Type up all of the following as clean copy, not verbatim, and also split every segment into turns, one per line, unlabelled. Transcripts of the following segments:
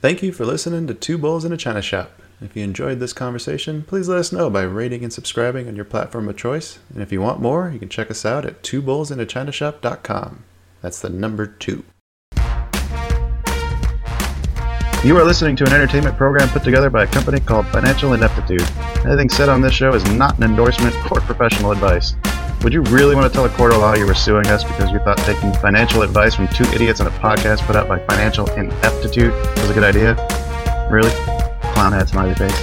Thank you for listening to Two Bulls in a China Shop. If you enjoyed this conversation, please let us know by rating and subscribing on your platform of choice. And if you want more, you can check us out at twobullsinachinashop.com. That's the number 2.
You are listening to an entertainment program put together by a company called Financial Ineptitude. Anything said on this show is not an endorsement or professional advice. Would you really want to tell a court of law you were suing us because you thought taking financial advice from two idiots on a podcast put out by Financial Ineptitude was a good idea? Really? Clown hat smiley face.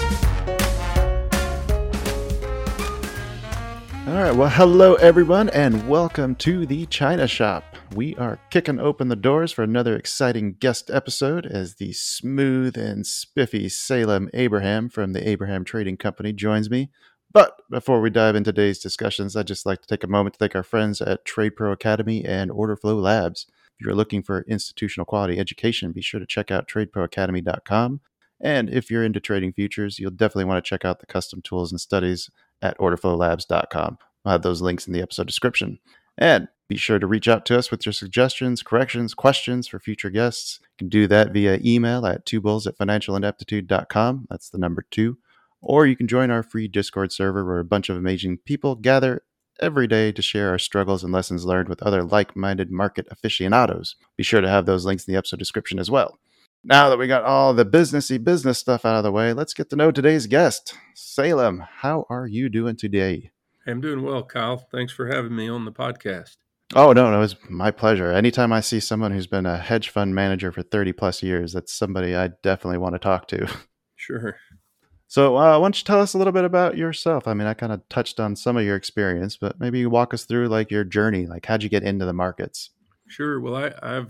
All right, well, hello everyone, and welcome to the China Shop. We are kicking open the doors for another exciting guest episode as the smooth and spiffy Salem Abraham from the Abraham Trading Company joins me. But before we dive into today's discussions, I'd just like to take a moment to thank our friends at Trade Pro Academy and Order Flow Labs. If you're looking for institutional quality education, be sure to check out tradeproacademy.com. And if you're into trading futures, you'll definitely want to check out the custom tools and studies at orderflowlabs.com. I'll have those links in the episode description. And be sure to reach out to us with your suggestions, corrections, questions for future guests. You can do that via email at twobulls@financialineptitude.com. That's the number 2. Or you can join our free Discord server where a bunch of amazing people gather every day to share our struggles and lessons learned with other like-minded market aficionados. Be sure to have those links in the episode description as well. Now that we got all the businessy business stuff out of the way, let's get to know today's guest. Salem, how are you doing today?
I'm doing well, Kyle. Thanks for having me on the podcast.
Oh, no, it's my pleasure. Anytime I see someone who's been a hedge fund manager for 30 plus years, that's somebody I definitely want to talk to.
Sure.
So why don't you tell us a little bit about yourself? I mean, I kind of touched on some of your experience, but maybe you walk us through like your journey. Like, how'd you get into the markets?
Sure. Well,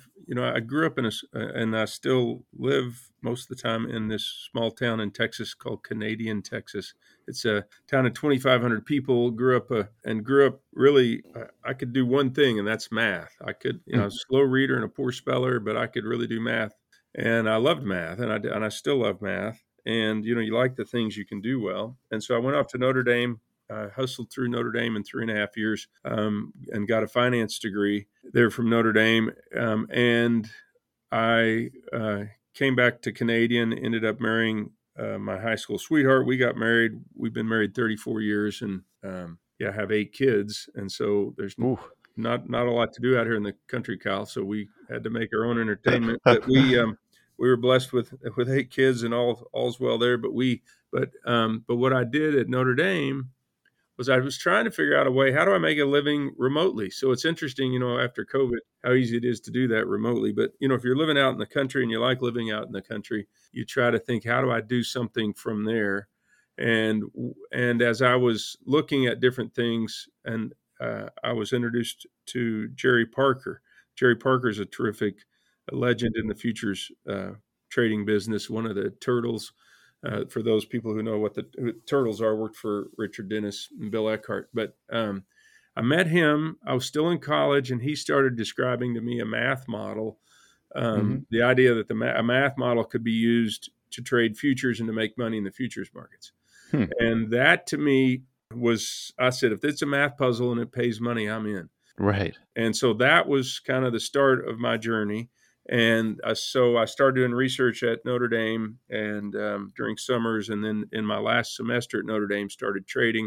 I grew up and I still live most of the time in this small town in Texas called Canadian, Texas. It's a town of 2,500 people. Grew up really. I could do one thing, and that's math. I could, I was a slow reader and a poor speller, but I could really do math, and I loved math, and I still love math. And you like the things you can do well. And so I went off to Notre Dame. I hustled through Notre Dame in 3.5 years and got a finance degree there from Notre Dame. And I came back to Canadian, ended up marrying my high school sweetheart. We got married. We've been married 34 years and have 8 kids. And so there's not a lot to do out here in the country, Kyle. So we had to make our own entertainment. But we were blessed with 8 kids and all's well there. But what I did at Notre Dame was I was trying to figure out a way, how do I make a living remotely? So it's interesting, after COVID, how easy it is to do that remotely. But, if you're living out in the country and you like living out in the country, you try to think, how do I do something from there? And as I was looking at different things, and I was introduced to Jerry Parker. Jerry Parker is a terrific legend in the futures trading business, one of the turtles. For those people who know what the turtles are, worked for Richard Dennis and Bill Eckhart. But I met him. I was still in college, and he started describing to me a math model, the idea that a math model could be used to trade futures and to make money in the futures markets. And that to me I said, if it's a math puzzle and it pays money, I'm in.
Right.
And so that was kind of the start of my journey. And so I started doing research at Notre Dame and during summers, and then in my last semester at Notre Dame, started trading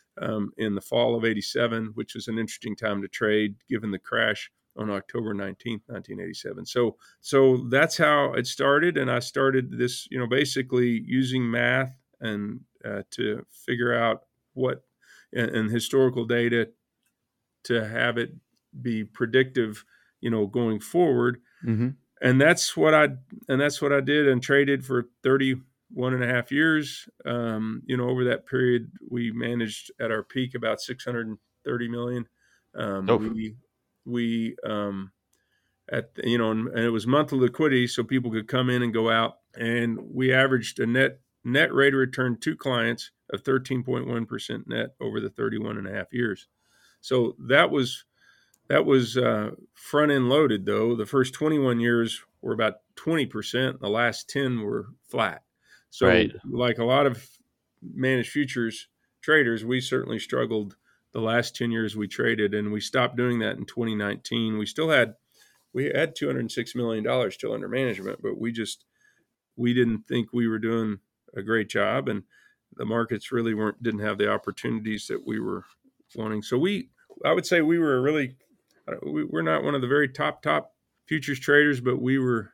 in the fall of '87, which was an interesting time to trade given the crash on October 19th, 1987. So that's how it started. And I started this, basically using math and to figure out what and historical data to have it be predictive, going forward. And that's what I did and traded for 31.5 years. Over that period, we managed at our peak about 630 million. And it was monthly liquidity, so people could come in and go out. And we averaged a net rate of return to clients of 13.1% net over the 31.5 years. So that was front end loaded, though. The first 21 years were about 20%. The last 10 were flat. So like a lot of managed futures traders, we certainly struggled the last 10 years we traded, and we stopped doing that in 2019. We had $206 million still under management, but we we didn't think we were doing a great job, and the markets really didn't have the opportunities that we were wanting. So I would say we were really, we're not one of the very top futures traders, but we were.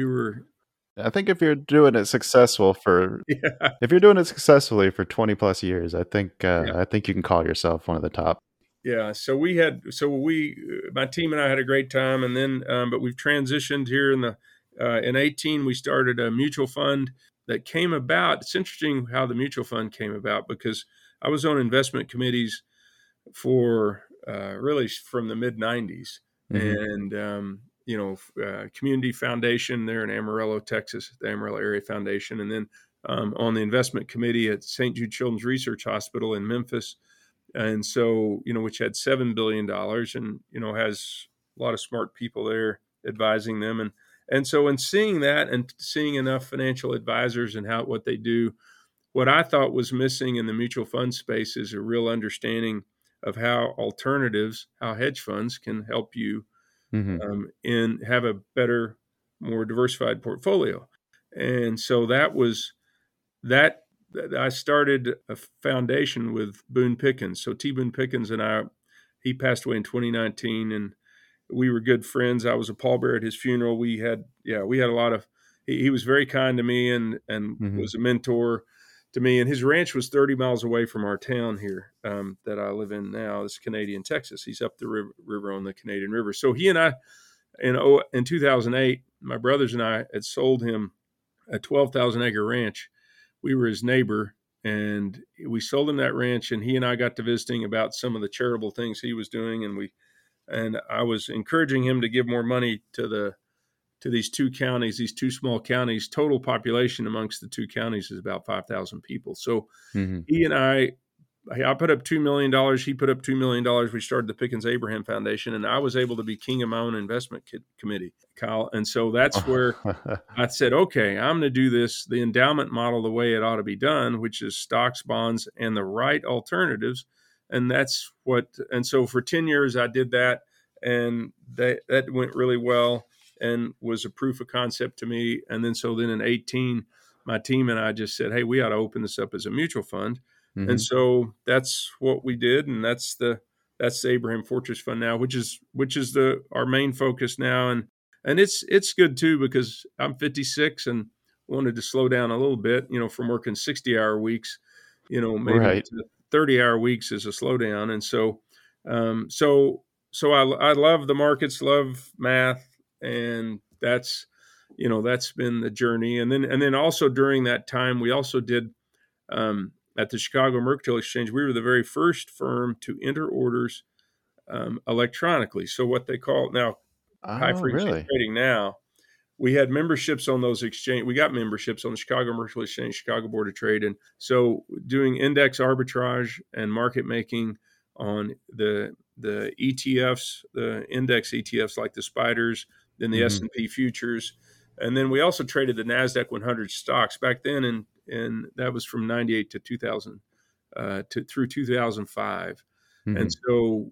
I think if you're doing it successful
Yeah.
if you're doing it successfully for 20 plus years, I think
Yeah.
I think you can call yourself one of the top.
Yeah. So my team and I had a great time, and then, but we've transitioned here in 18, we started a mutual fund that came about. It's interesting how the mutual fund came about, because I was on investment committees for really from the mid 90s.
Mm-hmm.
And, Community Foundation there in Amarillo, Texas, the Amarillo Area Foundation. And then on the investment committee at St. Jude Children's Research Hospital in Memphis. And so, which had $7 billion and, has a lot of smart people there advising them. And so in seeing that and seeing enough financial advisors and what they do, what I thought was missing in the mutual fund space is a real understanding of how hedge funds can help you and have a better, more diversified portfolio. And so that I started a foundation with Boone Pickens. So T. Boone Pickens and he passed away in 2019, and we were good friends. I was a pallbearer at his funeral. We had a lot of, he was very kind to me and
Mm-hmm.
was a mentor to me. And his ranch was 30 miles away from our town here that I live in now. It's Canadian Texas. He's up the river on the Canadian River. So he and I, in 2008, my brothers and I had sold him a 12,000 acre ranch. We were his neighbor, and we sold him that ranch, and he and I got to visiting about some of the charitable things he was doing. And I was encouraging him to give more money to these two counties, these two small counties. Total population amongst the two counties is about 5,000 people. So
Mm-hmm.
he and I put up $2 million. He put up $2 million. We started the Pickens Abraham Foundation, and I was able to be king of my own investment committee, Kyle. And so that's where I said, okay, I'm going to do the endowment model the way it ought to be done, which is stocks, bonds, and the right alternatives. And so for 10 years I did that, and that went really well and was a proof of concept to me. And then in 18, my team and I just said, hey, we ought to open this up as a mutual fund.
Mm-hmm.
And so that's what we did. And that's the Abraham Fortress Fund now, which is our main focus now. And it's good too, because I'm 56 and wanted to slow down a little bit, from working 60-hour weeks, maybe
Right.
to 30-hour weeks is a slowdown. And so, I love the markets, love math, and that's been the journey. And then also during that time, we also did at the Chicago Mercantile Exchange, we were the very first firm to enter orders electronically. So what they call now high
Oh,
frequency
really?
trading now. We had memberships on those exchange. We got memberships on the Chicago Mercantile Exchange, Chicago Board of Trade, and so doing index arbitrage and market making on the ETFs, the index ETFs like the Spiders, then the
Mm-hmm.
S&P futures, and then we also traded the Nasdaq 100 stocks back then, and that was from 98 to 2000 through 2005,
Mm-hmm.
and so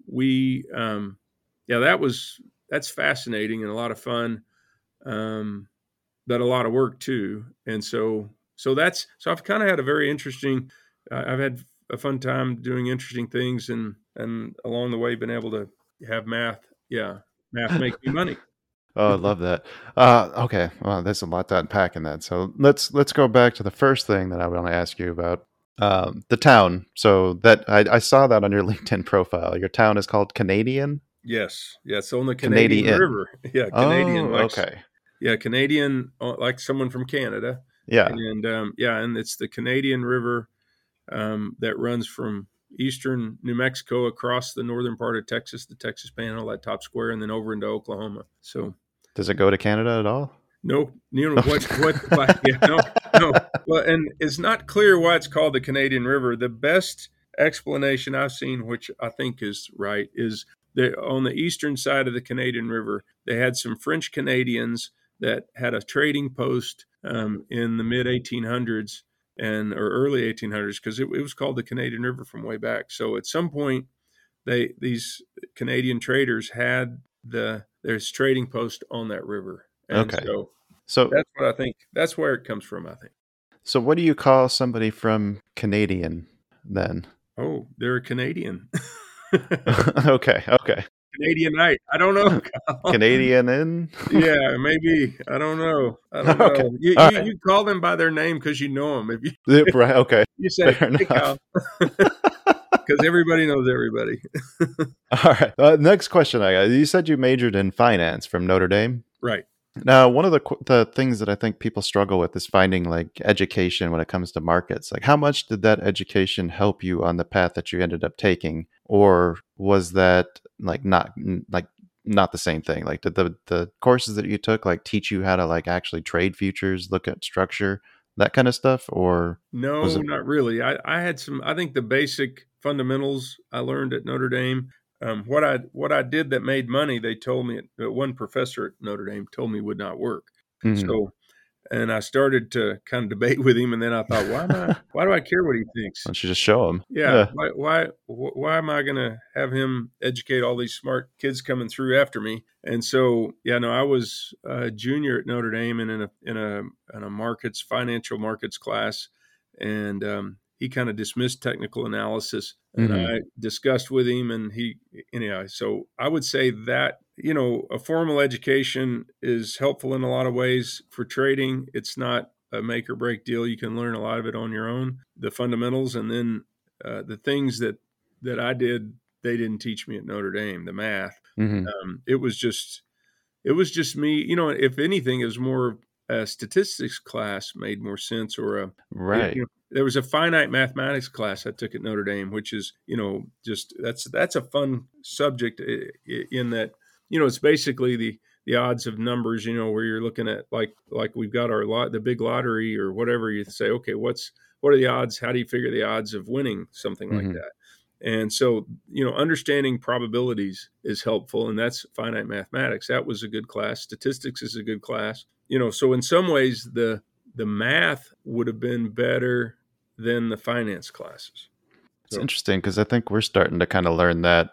that's fascinating and a lot of fun. But a lot of work too. And so I've kind of had a very interesting, I've had a fun time doing interesting things and along the way been able to have math make me money.
Oh, I love that. Okay, well, there's a lot to unpack in that. So let's go back to the first thing that I want to ask you about, the town. So that I saw that on your LinkedIn profile. Your town is called Canadian.
Yes. Yes. On the Canadian
Canadian.
River. Yeah. Canadian,
Oh, okay.
Canadian, like someone from Canada.
Yeah.
And and it's the Canadian River that runs from eastern New Mexico across the northern part of Texas, the Texas Panhandle, that top square, and then over into Oklahoma. So
Does it go to Canada at all?
no, no. Well, and it's not clear why it's called the Canadian River. The best explanation I've seen, which I think is right, is that on the eastern side of the Canadian River, they had some French Canadians that had a trading post in the mid 1800s or early 1800s, because it was called the Canadian River from way back. So at some point, these Canadian traders had their trading post on that river, and
Okay.
so
So,
That's what I think. That's where it comes from, I think.
so what do you call somebody from Canadian then?
Oh, they're a Canadian.
Okay, okay.
Canadianite. I don't know, Kyle.
Canadian in?
Yeah, maybe. I don't know. I don't
Okay.
know. You
All
you
right.
you call them by their name because you know them. If you
Yep, right. Okay.
you say,
Fair
"Hey,
enough.
Kyle," because everybody knows everybody.
All right. Next question I got. You said you majored in finance from Notre Dame.
Right.
Now, one of the things that I think people struggle with is finding like education when it comes to markets. Like, how much did that education help you on the path that you ended up taking, or was that like not the same thing? Like, did the courses that you took like teach you how to like actually trade futures, look at structure, that kind of stuff, or was
No,
it?
not really. I had some. I think the basic fundamentals I learned at Notre Dame. What I did that made money, they told me one professor at Notre Dame told me would not work.
Mhm.
So, and I started to kind of debate with him, and then I thought, why do I care what he
Why
thinks?
don't you just show them?
Yeah,
Yeah.
why am I going to have him educate all these smart kids coming through after me? And so, yeah, no, I was a junior at Notre Dame and in a financial markets class, and he kind of dismissed technical analysis, and
Hmm.
I discussed with him, and he anyhow. So I would say that a formal education is helpful in a lot of ways for trading. It's not a make or break deal. You can learn a lot of it on your own, the fundamentals, and then the things that I did, they didn't teach me at Notre Dame, the math.
Hmm.
It was just me. If anything, it was more a statistics class made more sense, or
Right.
there was a finite mathematics class I took at Notre Dame, which is just that's a fun subject in that it's basically the odds of numbers, where you're looking at like we've got the big lottery or whatever. You say, okay, what are the odds? How do you figure the odds of winning something like
Hmm.
that? And so, understanding probabilities is helpful, and that's finite mathematics. That was a good class. Statistics is a good class. So in some ways, the math would have been better than the finance classes.
It's
So
interesting because I think we're starting to kind of learn that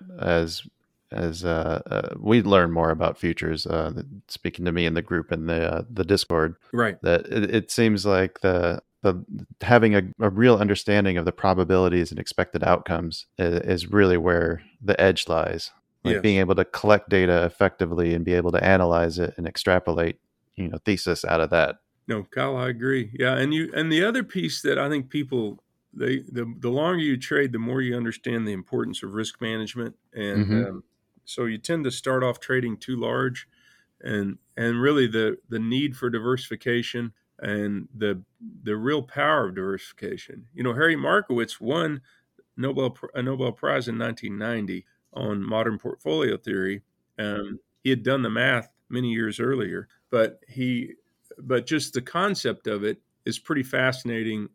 as we learn more about futures. Speaking to me in the group in the Discord,
right,
that it seems like the having a real understanding of the probabilities and expected outcomes is really where the edge lies. Like being
yes,
able to collect data effectively and be able to analyze it and extrapolate, thesis out of that.
no, Kyle, I agree. Yeah, and the other piece that I think people the longer you trade, the more you understand the importance of risk management, and
Hmm.
so you tend to start off trading too large, and really the need for diversification and the real power of diversification. Harry Markowitz won a Nobel Prize in 1990 on modern portfolio theory. He had done the math many years earlier, but just the concept of it is pretty fascinating.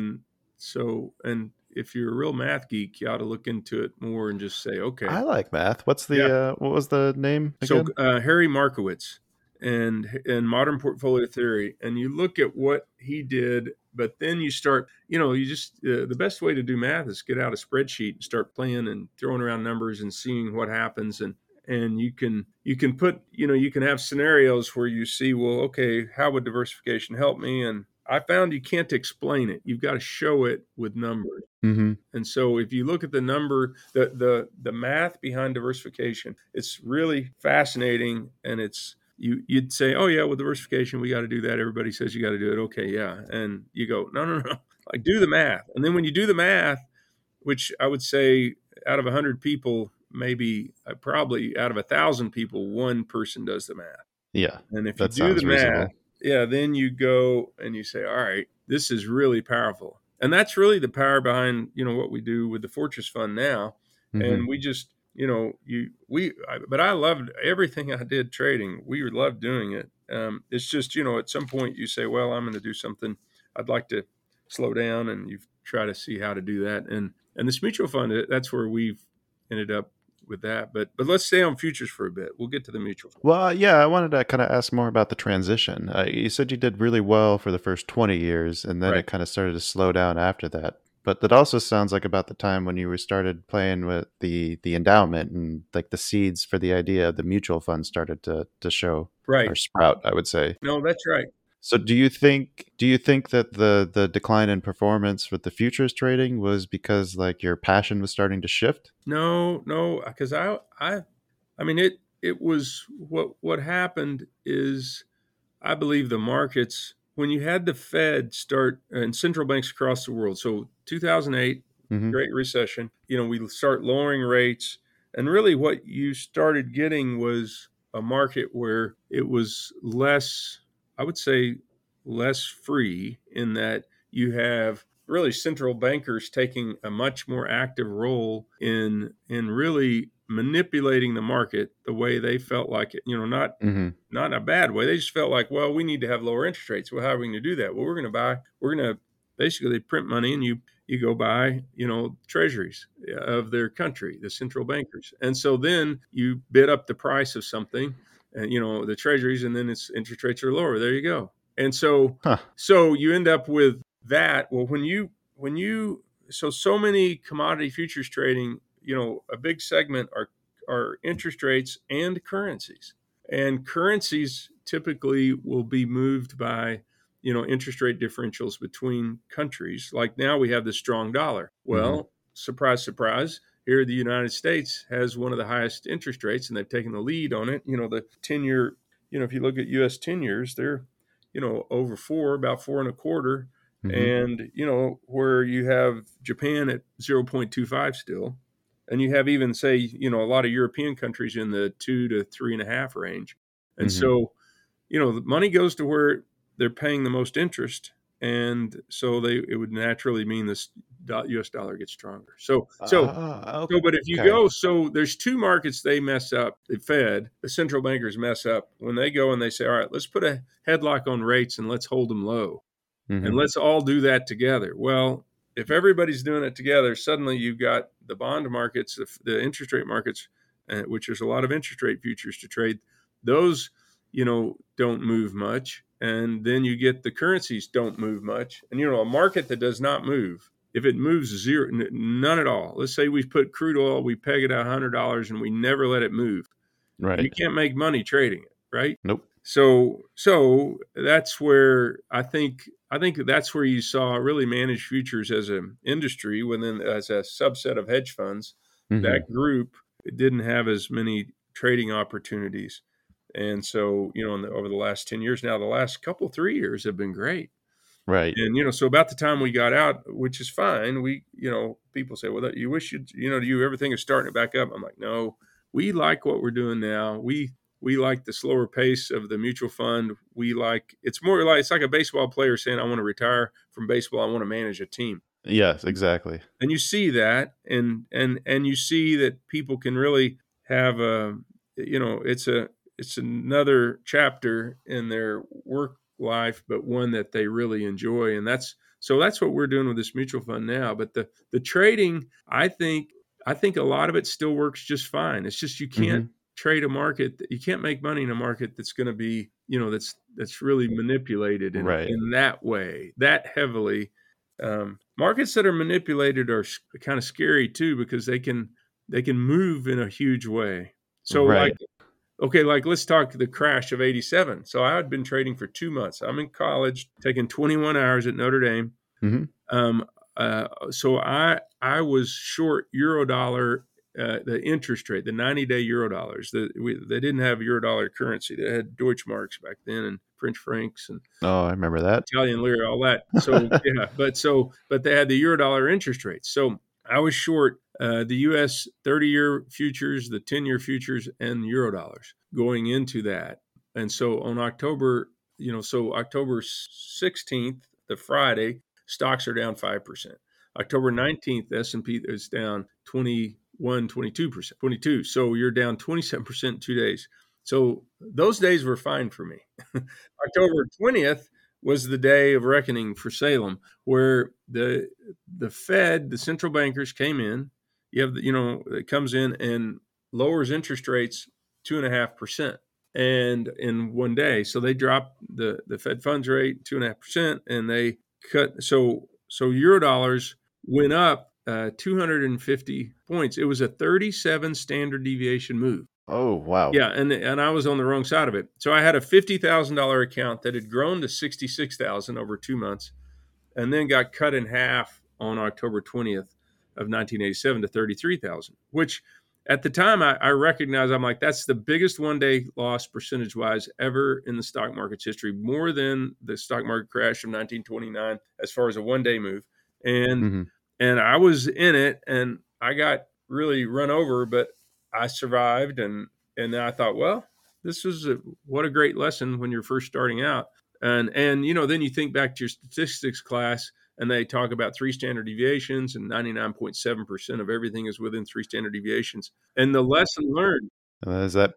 And if you're a real math geek, you ought to look into it more and just say, okay,
I like math. What's
yeah.
the what was the name
So
again?
Harry Markowitz and modern portfolio theory, and you look at what he did, but then you start, you just the best way to do math is get out a spreadsheet and start playing and throwing around numbers and seeing what happens, and you can put, you can have scenarios where you see, well, okay, how would diversification help me? And I found you can't explain it. You've got to show it with numbers.
Hmm.
And so if you look at the number, the math behind diversification, it's really fascinating. And you'd say, oh yeah, with diversification, we got to do that. Everybody says you got to do it. Okay, yeah. And you go, no, no, no. Like do the math. And then when you do the math, which I would say out of 100 people, maybe probably out of 1,000 people, one person does the math.
Yeah,
And if you
that
do the
sounds
math,
reasonable.
yeah, then you go and you say, all right, this is really powerful. And that's really the power behind, what we do with the Fortress Fund now.
Hmm.
And we just, but I loved everything I did trading. We loved doing it. It's just, at some point you say, well, I'm going to do something. I'd like to slow down, and you try to see how to do that. And this mutual fund, that's where we've ended up with that. But let's stay on futures for a bit. We'll get to the mutual fund.
Well, yeah, I wanted to kind of ask more about the transition. You said you did really well for the first 20 years, and then
Right.
it kind of started to slow down after that. But that also sounds like about the time when you were started playing with the endowment, and like the seeds for the idea of the mutual fund started to show or
Right.
sprout, I would say.
No, that's right.
So do you think that the decline in performance with the futures trading was because like your passion was starting to shift?
No, because I mean it was what happened is I believe the markets when you had the Fed start and central banks across the world. So 2008,
Mm-hmm.
Great Recession, we start lowering rates, and really what you started getting was a market where it was less, I would say, less free in that you have really central bankers taking a much more active role in really manipulating the market the way they felt like it,
Mm-hmm.
not in a bad way. They just felt like, well, we need to have lower interest rates. Well, how are we going to do that? Well, we're going to basically they print money and you go buy, treasuries of their country, the central bankers. And so then you bid up the price of something and, the treasuries, and then its interest rates are lower. There you go. And so,
Huh.
so you end up with that. Well, so many commodity futures trading, a big segment are interest rates and currencies. And currencies typically will be moved by, interest rate differentials between countries. Like now we have the strong dollar.
Mm-hmm.
Well, surprise, surprise. Here, the United States has one of the highest interest rates, and they've taken the lead on it. The 10-year, if you look at U.S. 10-years, they're, over four, about four and a quarter.
Mm-hmm.
And, where you have Japan at 0.25 still, and you have even say a lot of European countries in the 2 to 3.5 range, and
Mm-hmm.
so the money goes to where they're paying the most interest, and so it would naturally mean this U.S. dollar gets stronger. But if you
Okay.
go, so there's two markets they mess up. The Fed, the central bankers mess up when they go and they say, all right, let's put a headlock on rates and let's hold them low. And
Mm-hmm.
let's all do that together. Well, if everybody's doing it together, suddenly you've got the bond markets, the interest rate markets, which there's a lot of interest rate futures to trade. Those, don't move much. And then you get the currencies don't move much. And, a market that does not move, if it moves zero, none at all. Let's say we put crude oil, we peg it at $100 and we never let it move. You
Right.
can't make money trading it, right?
Nope.
So that's where I think that's where you saw really managed futures as an industry within as a subset of hedge funds.
Mm-hmm.
That group didn't have as many trading opportunities, and so over the last 10 years now, the last couple 3 years have been great.
Right.
And so about the time we got out, which is fine, we people say, well, you wish do you ever think of starting it back up? I'm like, no, we like what we're doing now. We like the slower pace of the mutual fund. It's more like it's like a baseball player saying, I want to retire from baseball. I want to manage a team.
Yes, exactly.
And you see that, and you see that people can really have it's another chapter in their work life, but one that they really enjoy. And that's what we're doing with this mutual fund now. But the trading, I think a lot of it still works just fine. It's just you can't
Mm-hmm.
trade a market. You can't make money in a market that's going to be, that's really manipulated
Right.
in that way, that heavily. Markets that are manipulated are kind of scary too, because they can move in a huge way. So
Right.
like let's talk the crash of '87. So I had been trading for 2 months. I'm in college, taking 21 hours at Notre Dame.
Mm-hmm.
So I was short Eurodollar, the interest rate, the 90-day Eurodollars. They didn't have Eurodollar currency. They had Deutschmarks back then and French francs and
Oh, I remember that.
Italian lira, all that. So yeah, but they had the Eurodollar interest rates. So I was short the U.S. 30-year futures, the 10-year futures, and Eurodollars going into that. And so on October 16th, the Friday, stocks are down 5%. October 19th, S&P is down 21, 22%, 22. So you're down 27% in 2 days. So those days were fine for me. October 20th was the day of reckoning for Salem, where the Fed, the central bankers came in. You have it comes in and lowers interest rates 2.5%, and in one day. So they dropped the Fed funds rate 2.5%, and they cut. So Eurodollars went up 250 points. It was a 37 standard deviation move.
Oh, wow.
Yeah, and I was on the wrong side of it. So I had a $50,000 account that had grown to $66,000 over 2 months, and then got cut in half on October 20th of 1987 to 33,000. Which at the time I recognized, I'm like, that's the biggest one-day loss percentage-wise ever in the stock market's history, more than the stock market crash of 1929 as far as a one-day move. And
Mm-hmm.
and I was in it, and I got really run over, but I survived. And then I thought, well, this is what a great lesson when you're first starting out. And then you think back to your statistics class, and they talk about 3 standard deviations, and 99.7% of everything is within 3 standard deviations. And the lesson learned,
Is that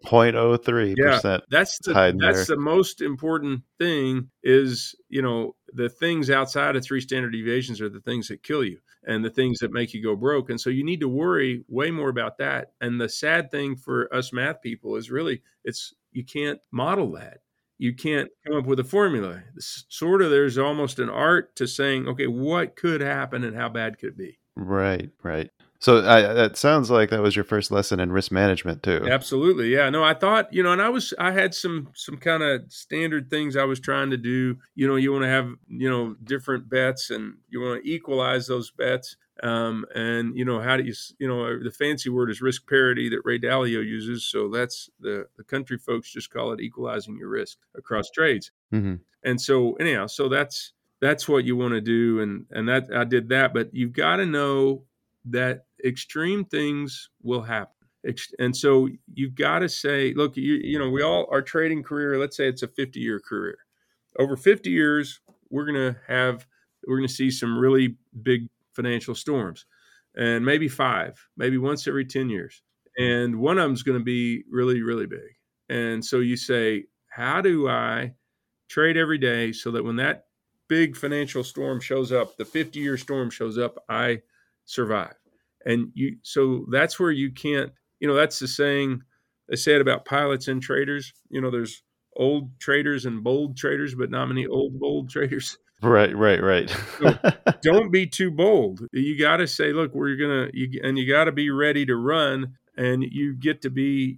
0.03%
that's
hiding there?
the most important thing is, the things outside of 3 standard deviations are the things that kill you and the things that make you go broke. And so you need to worry way more about that. And the sad thing for us math people is really you can't model that. You can't come up with a formula. There's almost an art to saying, okay, what could happen and how bad could it be?
Right. So that sounds like that was your first lesson in risk management too.
Absolutely. Yeah. No, I thought, and I had some kind of standard things I was trying to do. You want to have, different bets, and you want to equalize those bets. And how do you, the fancy word is risk parity that Ray Dalio uses. So that's the country folks just call it equalizing your risk across trades.
Mm-hmm.
And so anyhow, so that's what you want to do. And that I did that, but you've got to know that extreme things will happen. And so you've got to say, look, we all, our trading career, let's say it's a 50-year career. Over 50 years, we're going to see some really big financial storms, and maybe 5, maybe once every 10 years. And one of them is going to be really, really big. And so you say, how do I trade every day so that when that big financial storm shows up, the 50-year storm shows up, I survive? And so that's where you can't, that's the saying, they say it about pilots and traders. There's old traders and bold traders, but not many old, bold traders.
Right.
So don't be too bold. You got to say, look, you got to be ready to run, and you get to be,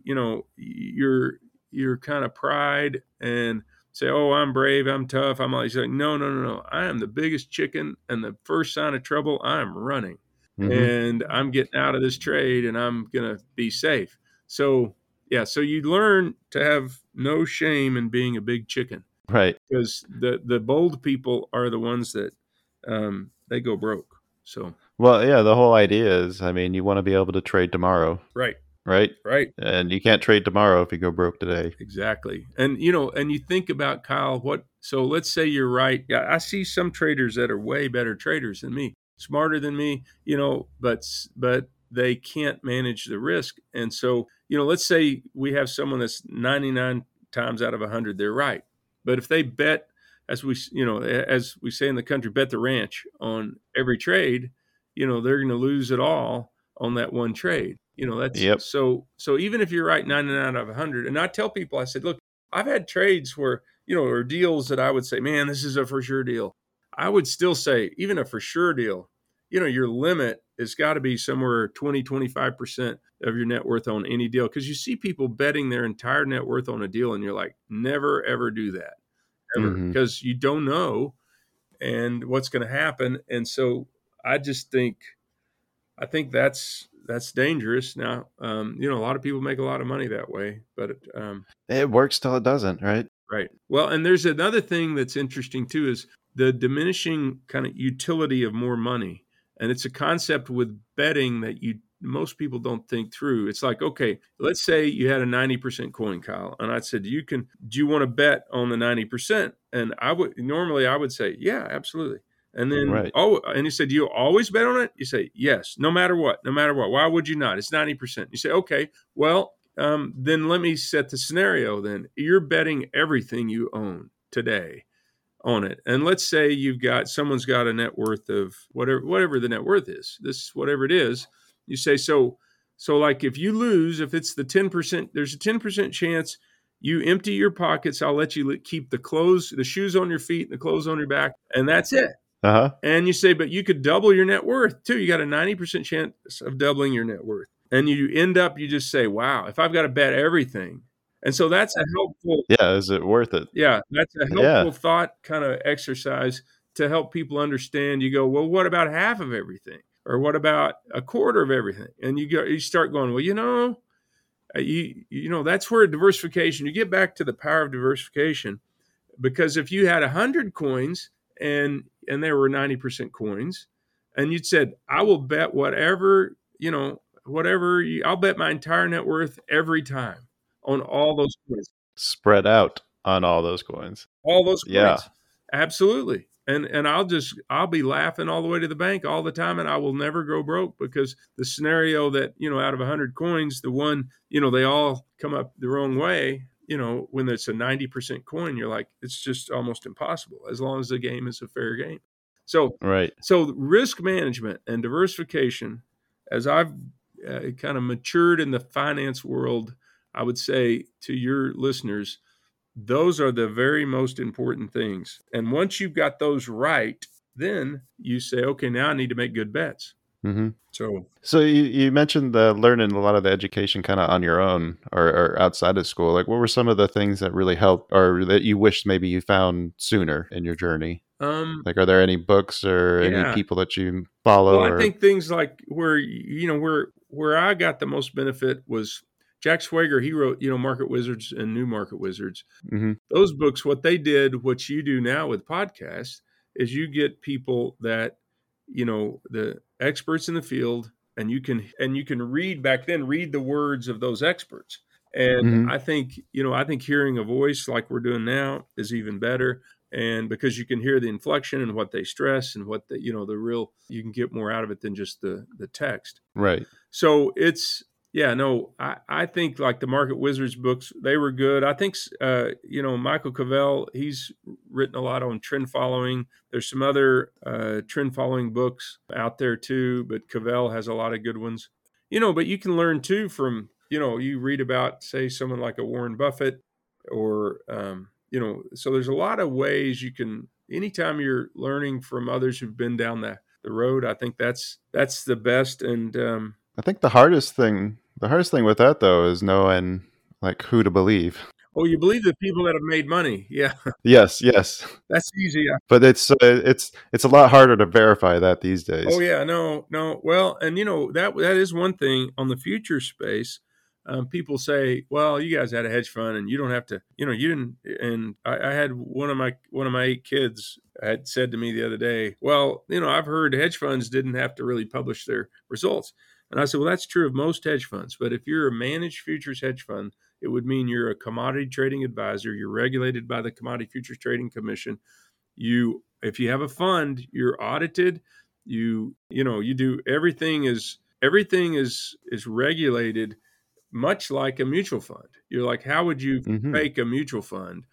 your kind of pride and say, oh, I'm brave, I'm tough. I'm always like, no. I am the biggest chicken, and the first sign of trouble, I'm running.
Mm-hmm.
And I'm getting out of this trade, and I'm going to be safe. So, so you learn to have no shame in being a big chicken.
Right.
Because the bold people are the ones that they go broke. So,
well, yeah, the whole idea is, you want to be able to trade tomorrow.
Right.
And you can't trade tomorrow if you go broke today.
Exactly. And, and you think about, Kyle, so let's say you're right. Yeah, I see some traders that are way better traders than me, smarter than me, but they can't manage the risk. And so, let's say we have someone that's 99 times out of 100, they're right. But if they bet, as we say in the country, bet the ranch on every trade, they're going to lose it all on that one trade. That's
yep.
So even if you're right 99 out of 100, and I tell people, I said, look, I've had trades where, or deals that I would say, man, this is a for sure deal. I would still say, even a for sure deal, your limit has got to be somewhere 20, 25% of your net worth on any deal. Because you see people betting their entire net worth on a deal, and you're like, never, ever do that, ever, because you don't know and what's going to happen. And so I think that's dangerous. Now, a lot of people make a lot of money that way, but
it works till it doesn't, right?
Right. Well, and there's another thing that's interesting too, is the diminishing kind of utility of more money. And it's a concept with betting that most people don't think through. It's like, okay, let's say you had a 90% coin, Kyle, and I said, do you want to bet on the 90%? And I would say, yeah, absolutely. And then,
right.
And he said, do you always bet on it? You say, yes, no matter what. Why would you not? It's 90%. You say, okay, well, then let me set the scenario. Then you're betting everything you own today on it. And let's say someone's got a net worth of whatever the net worth is, whatever it is. You say, so like if you lose, if it's the 10%, there's a 10% chance you empty your pockets. I'll let you keep the shoes on your feet and the clothes on your back. And that's it.
Uh-huh.
And you say, but you could double your net worth too. You got a 90% chance of doubling your net worth. And you end up, you just say, wow, if I've got to bet everything. And so that's a helpful,
Yeah, is it worth it?
yeah, that's a
Yeah.
helpful thought kind of exercise to help people understand. You go, well, what about half of everything? Or what about a quarter of everything? And you start going, well, that's where diversification, you get back to the power of diversification. Because if you had 100 coins and there were 90% coins, and you'd said, I will bet whatever, I'll bet my entire net worth every time on all those coins.
Spread out on all those coins.
All those coins.
Yeah.
Absolutely. And I'll be laughing all the way to the bank all the time, and I will never go broke, because the scenario that, out of 100 coins, the one, they all come up the wrong way. When it's a 90% coin, you're like, it's just almost impossible, as long as the game is a fair game. So,
Right.
So risk management and diversification, as I've kind of matured in the finance world, I would say to your listeners, those are the very most important things. And once you've got those right, then you say, okay, now I need to make good bets.
Mm-hmm.
So
you mentioned learning a lot of the education kind of on your own or outside of school. Like, what were some of the things that really helped, or that you wished maybe you found sooner in your journey? Like, are there any books or any people that you follow?
Well, I think things like where I got the most benefit was Jack Swagger. He wrote, Market Wizards and New Market Wizards.
Mm-hmm.
Those books, what they did, what you do now with podcasts, is you get people that, the experts in the field, and you can read the words of those experts. And
Mm-hmm.
I think hearing a voice like we're doing now is even better. And because you can hear the inflection and what they stress and what you can get more out of it than just the text.
Right.
So I think like the Market Wizards books, they were good. I think, Michael Cavell, he's written a lot on trend following. There's some other trend following books out there too, but Cavell has a lot of good ones. But you can learn too from, you read about, say, someone like a Warren Buffett or, so there's a lot of ways you can, anytime you're learning from others who've been down the road, I think that's the best. And
I think the hardest thing with that, though, is knowing like who to believe.
Oh, you believe the people that have made money? Yeah.
Yes.
That's easy.
But it's a lot harder to verify that these days.
Oh yeah, no. Well, and that is one thing on the future space. People say, "Well, you guys had a hedge fund, and you don't have to." You didn't. And I had one of my 8 kids had said to me the other day, "Well, I've heard hedge funds didn't have to really publish their results." And I said, "Well, that's true of most hedge funds, but if you're a managed futures hedge fund, it would mean you're a commodity trading advisor. You're regulated by the Commodity Futures Trading Commission. If you have a fund, you're audited. You do everything is regulated, much like a mutual fund. You're like, how would you fake a mutual fund?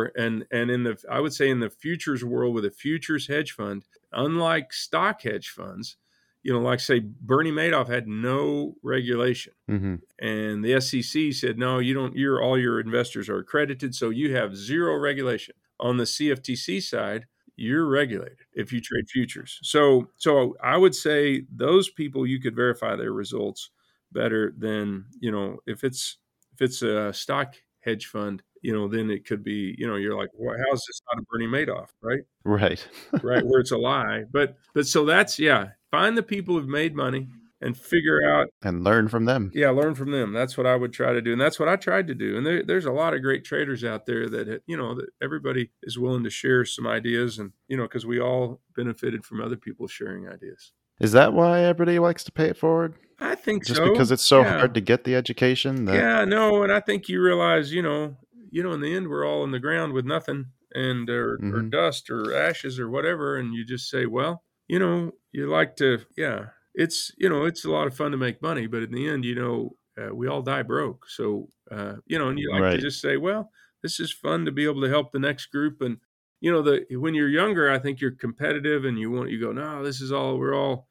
I would say in the futures world with a futures hedge fund, unlike stock hedge funds, like say Bernie Madoff had no regulation, and the SEC said, no, you don't. All your investors are accredited, so you have zero regulation. On the CFTC side, you're regulated if you trade futures. So I would say those people, you could verify their results better than, if it's a stock hedge fund, then it could be, you're like, well, how is this not a Bernie Madoff, right?
Right.
Right, where it's a lie. But so that's, find the people who've made money and figure out
and learn from them.
Yeah, learn from them. That's what I would try to do, and that's what I tried to do. And there's a lot of great traders out there that that everybody is willing to share some ideas, and because we all benefited from other people sharing ideas.
Is that why everybody likes to pay it forward?
I think
just
so.
Because it's so hard to get the education.
And I think you realize, in the end, we're all in the ground with nothing, and or dust or ashes or whatever, and you just say, well, you like to, it's it's a lot of fun to make money, but in the end, we all die broke. So and you like to just say, well, this is fun to be able to help the next group. And when you're younger, I think you're competitive and you go, no, this is all we're all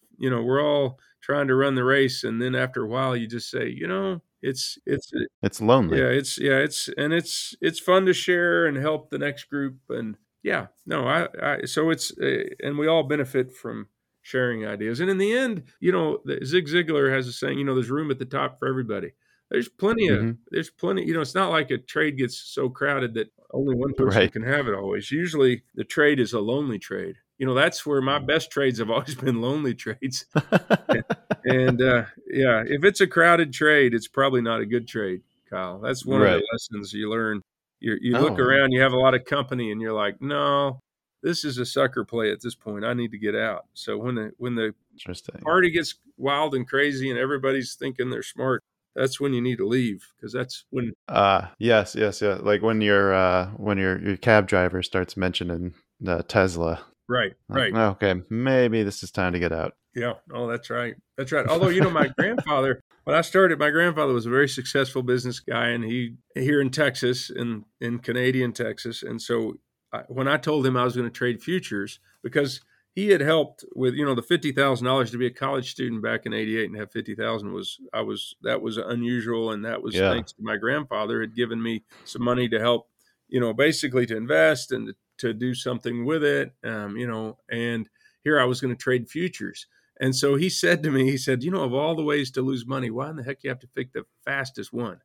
trying to run the race. And then after a while, you just say, it's
lonely.
Yeah, it's fun to share and help the next group. And Yeah, no, so it's, and we all benefit from sharing ideas. And in the end, Zig Ziglar has a saying, there's room at the top for everybody.
Hmm.
There's plenty, it's not like a trade gets so crowded that only one person
Right.
can have it always. Usually the trade is a lonely trade. That's where my best trades have always been lonely trades. And yeah, if it's a crowded trade, it's probably not a good trade, Kyle. That's one of the
Right.
lessons you learn. You look
Oh, yeah.
around, you have a lot of company, and you're like, no, this is a sucker play at this point. I need to get out. So when the
Interesting.
party gets wild and crazy, and everybody's thinking they're smart, that's when you need to leave, because that's when.
Yes, yes, yeah. Like when your cab driver starts mentioning Tesla.
Right,
Like,
right.
okay, maybe this is time to get out.
Yeah. Oh, that's right. That's right. Although, my grandfather, when I started, my grandfather was a very successful business guy, and he here in Texas, in Canadian Texas. And so when I told him I was going to trade futures, because he had helped with, the $50,000 to be a college student back in '88 and have 50,000 that was unusual. And that was
Yeah.
thanks to my grandfather had given me some money to help, basically to invest and to do something with it. And here I was going to trade futures. And so he said to me, he said, of all the ways to lose money, why in the heck you have to pick the fastest one?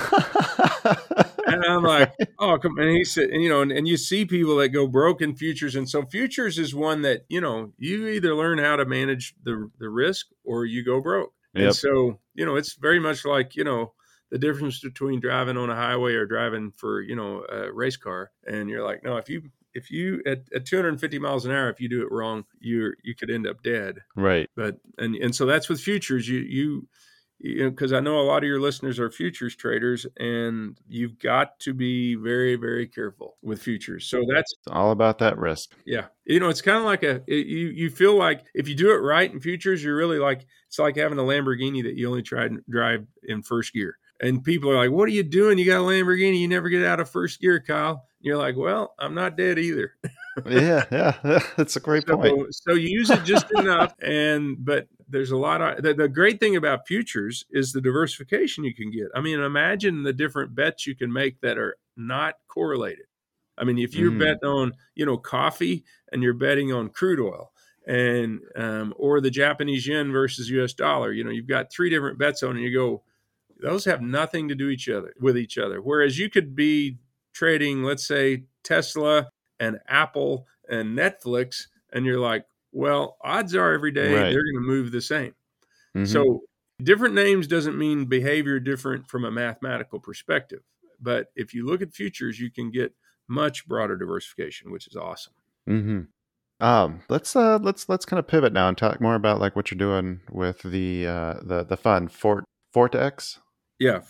And I'm like,
Right.
oh, come on. And he said, and you see people that go broke in futures. And so futures is one that, you either learn how to manage the risk or you go broke. And
Yep.
so, it's very much like, the difference between driving on a highway or driving for, a race car. And you're like, no, if you at 250 miles an hour, if you do it wrong, you could end up dead.
Right.
But and so that's with futures. Because I know a lot of your listeners are futures traders, and you've got to be very, very careful with futures. So that's,
It's all about that risk.
yeah, it's kind of like you feel like if you do it right in futures, you're really like, it's like having a Lamborghini that you only try to drive in first gear. And people are like, what are you doing? You got a Lamborghini, you never get out of first gear, Kyle. And you're like, well, I'm not dead either.
Yeah, yeah. That's a great point.
So you use it just enough, but there's a lot of the great thing about futures is the diversification you can get. I mean, imagine the different bets you can make that are not correlated. I mean, if you're
Mm,
betting on, coffee, and you're betting on crude oil, and or the Japanese yen versus US dollar, you've got three different bets on, and you go, those have nothing to do with each other. Whereas you could be trading, let's say, Tesla and Apple and Netflix, and you're like, well, odds are every day
right.
they're going to move the same.
Hmm.
So different names doesn't mean behavior different from a mathematical perspective. But if you look at futures, you can get much broader diversification, which is awesome.
Hmm. Let's kind of pivot now and talk more about like what you're doing with the fund Fortex.
Yeah,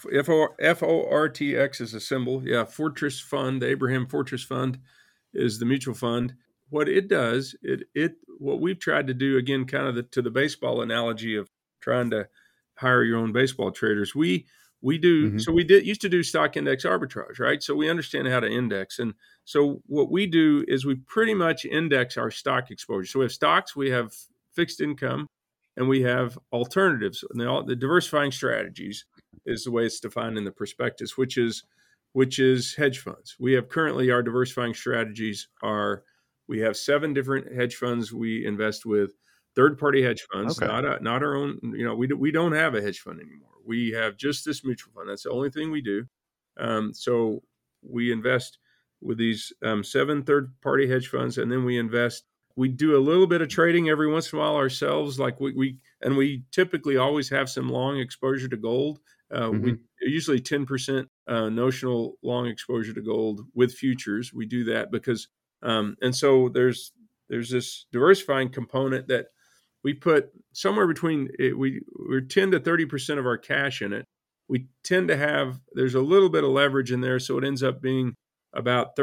FORTX is a symbol. Yeah, Fortress Fund, the Abraham Fortress Fund is the mutual fund. What it does, what we've tried to do, again, kind of to the baseball analogy of trying to hire your own baseball traders. We do
Hmm.
so we did used to do stock index arbitrage, right? So we understand how to index, and so what we do is we pretty much index our stock exposure. So we have stocks, we have fixed income, and we have alternatives. And the diversifying strategies is the way it's defined in the prospectus, which is hedge funds. We have currently our diversifying strategies are we have 7 different hedge funds we invest with, third-party hedge funds,
Okay.
not our own. We don't have a hedge fund anymore. We have just this mutual fund. That's the only thing we do. So we invest with these 7 third-party hedge funds, and then we invest. We do a little bit of trading every once in a while ourselves. Like we typically always have some long exposure to gold.
Hmm.
We usually 10% notional long exposure to gold with futures. We do that because, and so there's this diversifying component that we put somewhere between we're 10 to 30% of our cash in it. We tend to have there's a little bit of leverage in there, so it ends up being about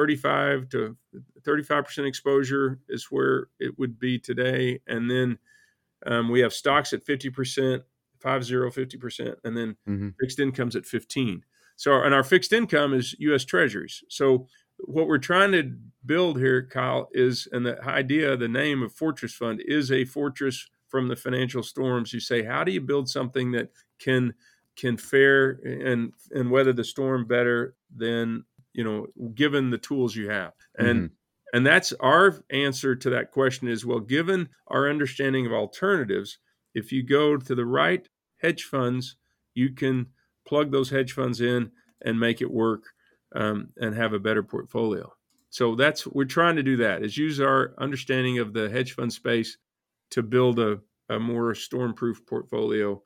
35% exposure is where it would be today, and then we have stocks at 50%, 50%, and then
Hmm.
fixed income's at 15. So, and our fixed income is U.S. Treasuries. So, what we're trying to build here, Kyle, is, and the idea, the name of Fortress Fund is a fortress from the financial storms. You say, how do you build something that can fare and weather the storm better than given the tools you have?
Hmm.
And that's our answer to that question is, well, given our understanding of alternatives, if you go to the right hedge funds, you can plug those hedge funds in and make it work, and have a better portfolio. So we're trying to do that, is use our understanding of the hedge fund space to build a more storm-proof portfolio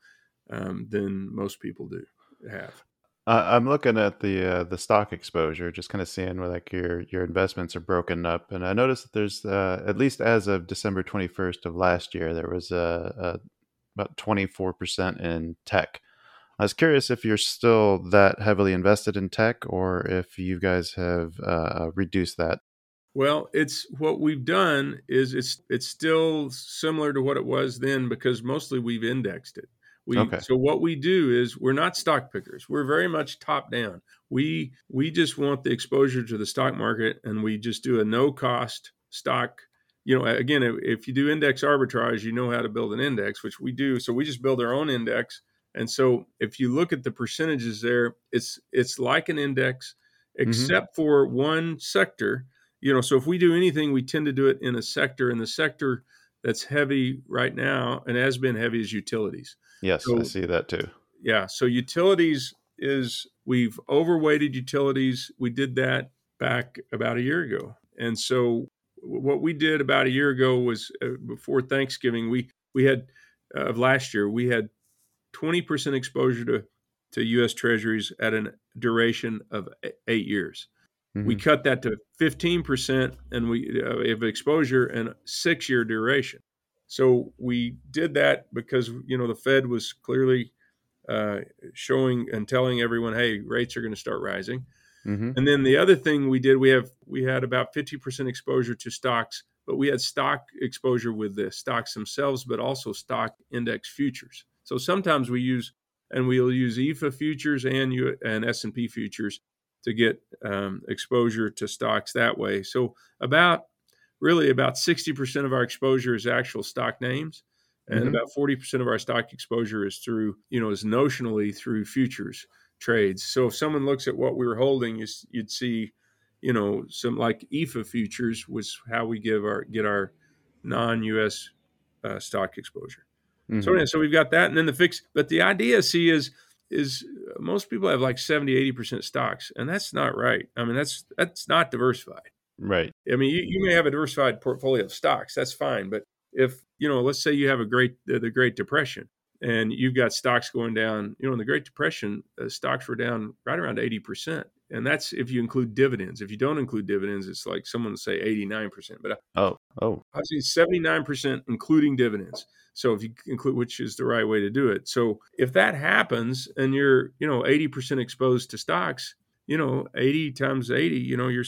than most people do have.
I'm looking at the stock exposure, just kind of seeing where like your investments are broken up, and I noticed that there's at least as of December 21st of last year, there was about 24% in tech. I was curious if you're still that heavily invested in tech, or if you guys have reduced that.
Well, it's what we've done is it's still similar to what it was then, because mostly we've indexed it.
Okay.
So what we do is we're not stock pickers. We're very much top down. We just want the exposure to the stock market, and we just do a no cost stock. Again, if you do index arbitrage, you know how to build an index, which we do. So we just build our own index. And so if you look at the percentages there, it's like an index, except for one sector. So if we do anything, we tend to do it in a sector, and the sector that's heavy right now and has been heavy is utilities.
Yes,
So,
I see that too.
yeah. So utilities we've overweighted utilities. We did that back about a year ago. And so what we did about a year ago was before Thanksgiving, we had of last year, we had 20% exposure to U.S. Treasuries at a duration of 8 years. We cut that to 15%, and we have exposure and 6-year duration. So we did that because the Fed was clearly showing and telling everyone, hey, rates are going to start rising. And then the other thing we did, we had about 50% exposure to stocks, but we had stock exposure with the stocks themselves, but also stock index futures. So sometimes we'll use EFA futures and S&P futures to get exposure to stocks that way. So about 60% of our exposure is actual stock names, and about 40% of our stock exposure is is notionally through futures trades. So if someone looks at what we were holding, you'd see, some like EFA futures was how we get our non-U.S. Stock exposure. So we've got that, and then the fix. But the idea, is most people have like 70-80% stocks, and that's not right. I mean, that's not diversified.
Right.
I mean, you may have a diversified portfolio of stocks, that's fine. But if let's say you have the Great Depression, and you've got stocks going down, in the Great Depression, stocks were down right around 80%, and that's if you include dividends. If you don't include dividends, it's like someone would say 89%, but I see 79% including dividends. So if you include, which is the right way to do it. So if that happens and you're 80% exposed to stocks, 80 times 80, you're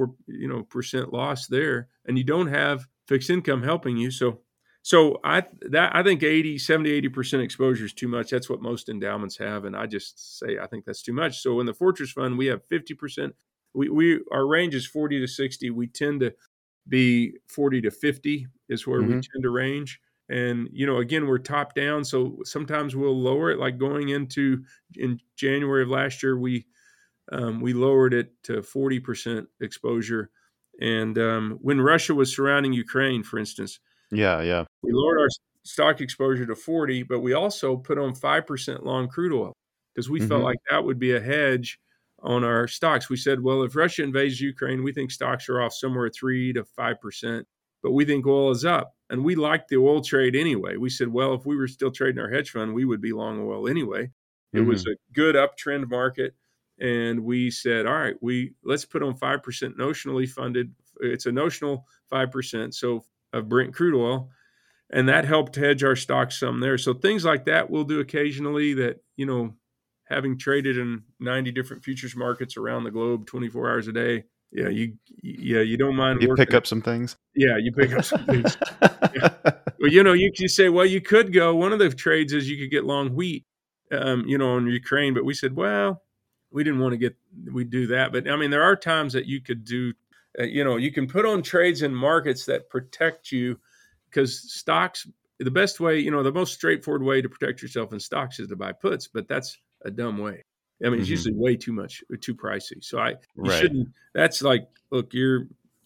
64% loss there, and you don't have fixed income helping you. So I think 80% exposure is too much. That's what most endowments have, and I just say I think that's too much. So in the Fortress Fund, we have 50%. Our range is 40 to 60. We tend to be 40 to 50 is where we tend to range. And, again, we're top down. So sometimes we'll lower it, like in January of last year, we lowered it to 40% exposure. And when Russia was surrounding Ukraine, for instance, we lowered our stock exposure to 40, but we also put on 5% long crude oil because we felt like that would be a hedge on our stocks. We said, well, if Russia invades Ukraine, we think stocks are off somewhere 3 to 5%, but we think oil is up. And we liked the oil trade anyway. We said, well, if we were still trading our hedge fund, we would be long oil anyway. It was a good uptrend market. And we said, all right, let's put on 5% notionally funded. It's a notional 5%. So of Brent crude oil. And that helped hedge our stocks some there. So things like that we'll do occasionally that, having traded in 90 different futures markets around the globe 24 hours a day. Yeah, you don't mind.
You pick up some things.
Yeah, you pick up some things. Yeah. Well, you can say, well, you could go. One of the trades is you could get long wheat, on Ukraine. But we said, well, we didn't want to do that. But I mean, there are times that you could do, you can put on trades in markets that protect you, because stocks, the best way, the most straightforward way to protect yourself in stocks is to buy puts, but that's a dumb way. I mean, it's usually way too pricey. So you shouldn't, that's like, look,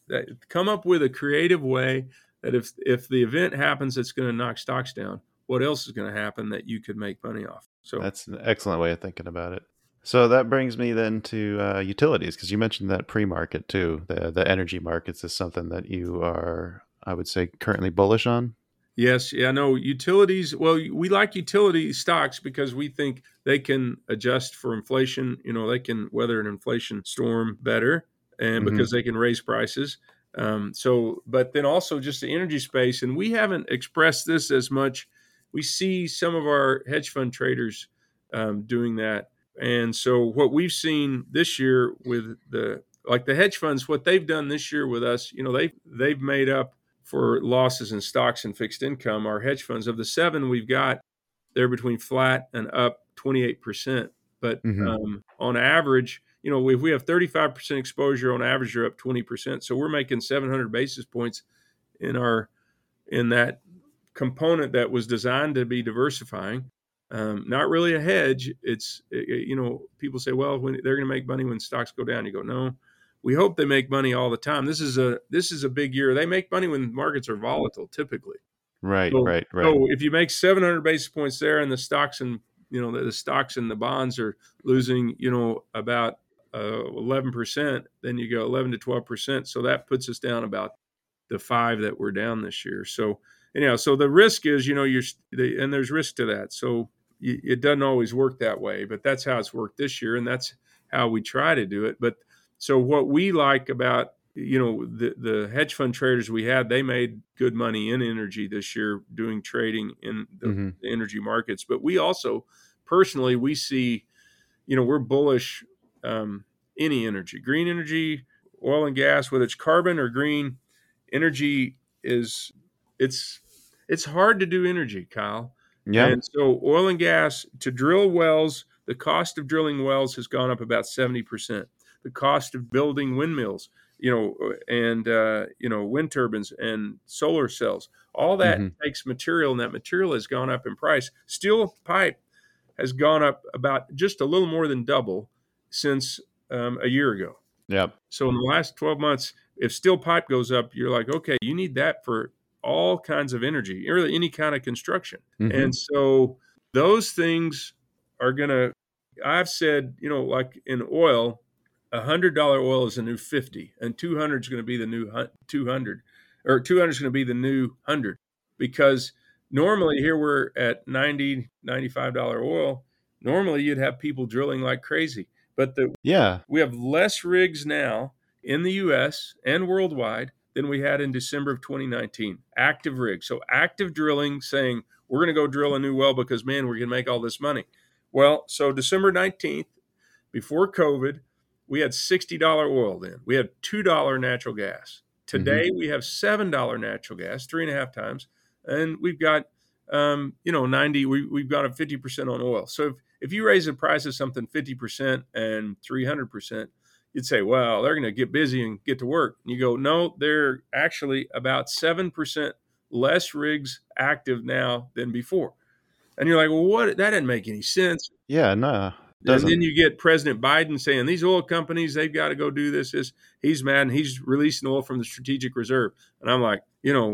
come up with a creative way that if the event happens that's going to knock stocks down, what else is going to happen that you could make money off? So
That's an excellent way of thinking about it. So that brings me then to utilities, because you mentioned that pre-market too. The energy markets is something that you are, I would say, currently bullish on.
yes, yeah, no, utilities. Well, we like utility stocks because we think they can adjust for inflation. They can weather an inflation storm better, and
Mm-hmm.
because they can raise prices. But then also just the energy space, and we haven't expressed this as much. We see some of our hedge fund traders doing that, and so what we've seen this year with the hedge funds, what they've done this year with us, they've made up for losses in stocks and fixed income. Our hedge funds, of the 7 we've got, they're between flat and up 28%. But
Mm-hmm.
on average, if we have 35% exposure, on average, you're up 20%. So we're making 700 basis points in that component that was designed to be diversifying. Not really a hedge. It's, people say, well, when they're going to make money when stocks go down. You go, no, we hope they make money all the time. This is a big year. They make money when markets are volatile, typically.
Right,
So,
right, right.
so if you make 700 basis points there, and the stocks and the stocks and the bonds are losing, about 11%, then you go 11 to 12%. So that puts us down about the 5 that we're down this year. So anyhow, so the risk is, and there's risk to that. So it doesn't always work that way, but that's how it's worked this year, and that's how we try to do it. But so what we like about the hedge fund traders we had, they made good money in energy this year doing trading in
Mm-hmm.
the energy markets. But we also personally, we see, we're bullish, any energy, green energy, oil and gas, whether it's carbon or green energy. It's hard to do energy, Kyle.
Yeah.
And so oil and gas, to drill wells, the cost of drilling wells has gone up about 70%. The cost of building windmills, and wind turbines and solar cells, all that
Mm-hmm.
takes material, and that material has gone up in price. Steel pipe has gone up about just a little more than double since a year ago.
Yep.
So in the last 12 months, if steel pipe goes up, you're like, okay, you need that for all kinds of energy, really any kind of construction.
Mm-hmm.
And so those things are going to, I've said, like in oil, $100 oil is a new 50, and 200 is going to be the new 200, or 200 is going to be the new 100, because normally here we're at $90, $95 oil. Normally you'd have people drilling like crazy, but
Yeah.
we have less rigs now in the U.S. and worldwide than we had in December of 2019. Active rigs. So active drilling, saying we're going to go drill a new well because, man, we're going to make all this money. Well, so December 19th, before COVID, we had $60 oil then. We had $2 natural gas. Today, we have $7 natural gas, 3.5 times. And we've got, 90, we've got a 50% on oil. So if you raise the price of something 50% and 300%, you'd say, well, they're going to get busy and get to work. And you go, no, they're actually about 7% less rigs active now than before. And you're like, well, what? That didn't make any sense.
Yeah. No,
And
doesn't.
then you get President Biden saying these oil companies, they've got to go do this. He's mad, and he's releasing oil from the strategic reserve. And I'm like,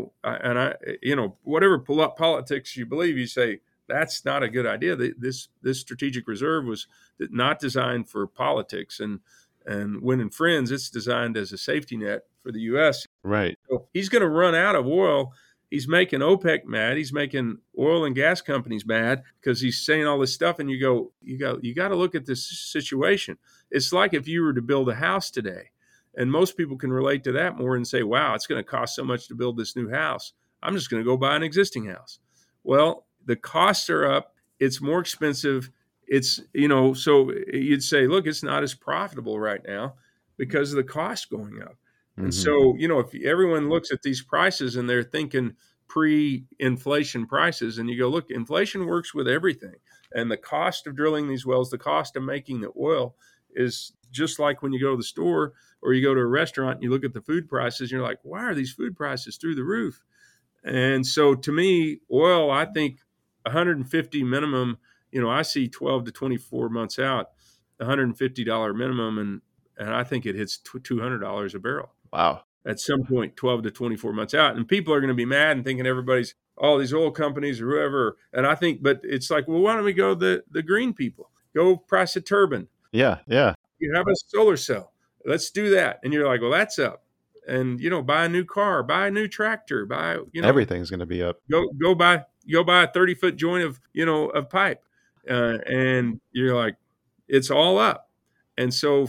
whatever politics you believe, you say that's not a good idea. This strategic reserve was not designed for politics and winning friends. It's designed as a safety net for the U.S.
Right.
So he's going to run out of oil. He's making OPEC mad. He's making oil and gas companies mad because he's saying all this stuff. And you got to look at this situation. It's like if you were to build a house today, and most people can relate to that more and say, wow, it's going to cost so much to build this new house. I'm just going to go buy an existing house. Well, the costs are up. It's more expensive. It's, so you'd say, look, it's not as profitable right now because of the cost going up. And
Mm-hmm.
so, if everyone looks at these prices and they're thinking pre-inflation prices, and you go, look, inflation works with everything. And the cost of drilling these wells, the cost of making the oil is just like when you go to the store or you go to a restaurant and you look at the food prices, and you're like, why are these food prices through the roof? And so to me, oil, I think 150 minimum, I see 12 to 24 months out, $150 minimum. And I think it hits $200 a barrel.
Wow.
at some point 12 to 24 months out. And people are going to be mad and thinking everybody's all these oil companies or whoever. And I think, but it's like, well, why don't we go the green people? Go price a turbine.
Yeah, yeah.
You have a solar cell. Let's do that. And you're like, well, that's up. And buy a new car, buy a new tractor, buy
everything's going to be up.
Go buy a 30-foot joint of pipe, and you're like, it's all up. And so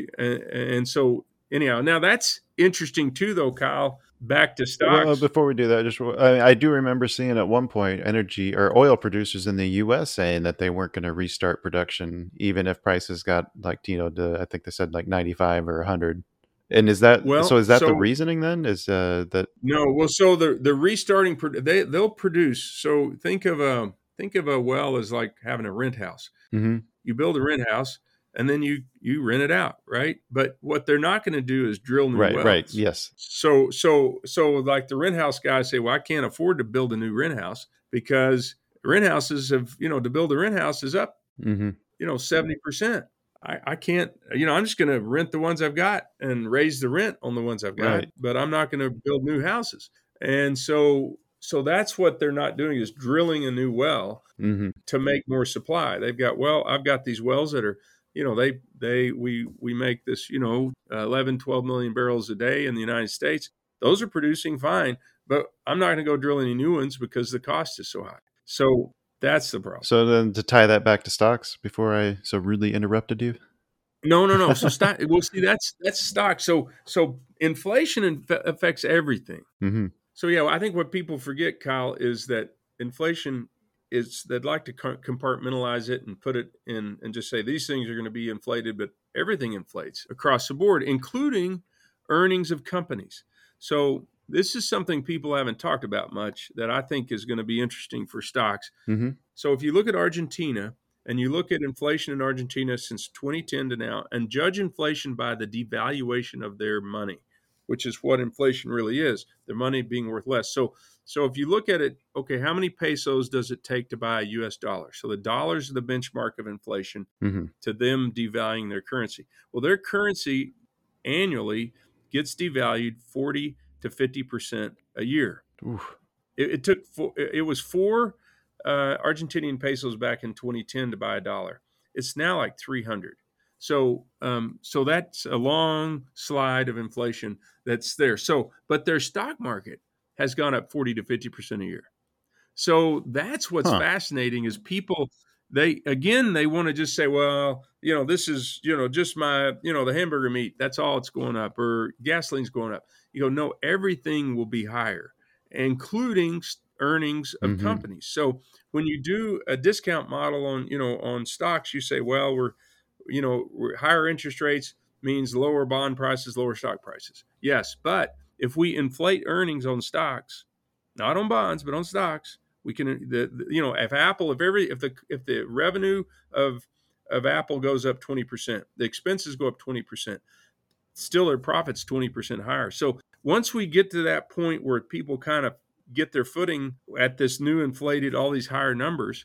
anyhow, now that's interesting too, though, Kyle. Back to stocks.
Well, before we do that, I do remember seeing at one point energy or oil producers in the U.S. saying that they weren't going to restart production even if prices got I think they said like 95 or 100. And is that the reasoning then? Is that
no? Well, so the restarting they'll produce. So think of a well as like having a rent house.
Mm-hmm.
You build a rent house and then you rent it out, right? But what they're not going to do is drill new wells.
Right, yes.
So like the rent house guys say, well, I can't afford to build a new rent house because rent houses have, to build a rent house is up, 70%. I can't, I'm just going to rent the ones I've got and raise the rent on the ones I've got,
right.
But I'm not going to build new houses. And so that's what they're not doing is drilling a new well to make more supply. I've got these wells that are, we make this, 11, 12 million barrels a day in the United States. Those are producing fine, but I'm not going to go drill any new ones because the cost is so high. So that's the problem.
So then to tie that back to stocks before I so rudely interrupted you.
No. So stock. Well, see, that's stock. So inflation affects everything.
Mm-hmm.
So I think what people forget, Kyle, is that inflation they'd like to compartmentalize it and put it in and just say these things are going to be inflated, but everything inflates across the board, including earnings of companies. So this is something people haven't talked about much that I think is going to be interesting for stocks.
Mm-hmm.
So if you look at Argentina and you look at inflation in Argentina since 2010 to now and judge inflation by the devaluation of their money, which is what inflation really is, their money being worth less. So if you look at it, okay, how many pesos does it take to buy a U.S. dollar? So the dollars are the benchmark of inflation to them devaluing their currency. Well, their currency annually gets devalued 40 to 50% a year. It was 4 Argentinian pesos back in 2010 to buy a dollar. It's now like 300. So that's a long slide of inflation that's there. But their stock market has gone up 40 to 50% a year. So that's what's fascinating is people, they want to just say, well, this is, just my, the hamburger meat, that's all it's going up, or gasoline's going up. You go, no, everything will be higher, including earnings of companies. So when you do a discount model on stocks, you say, well, we're higher interest rates means lower bond prices, lower stock prices. Yes, but if we inflate earnings on stocks, not on bonds, but on stocks, we can if Apple, if the revenue of Apple goes up 20%, the expenses go up 20%, still their profits 20% higher. So once we get to that point where people kind of get their footing at this new inflated, all these higher numbers,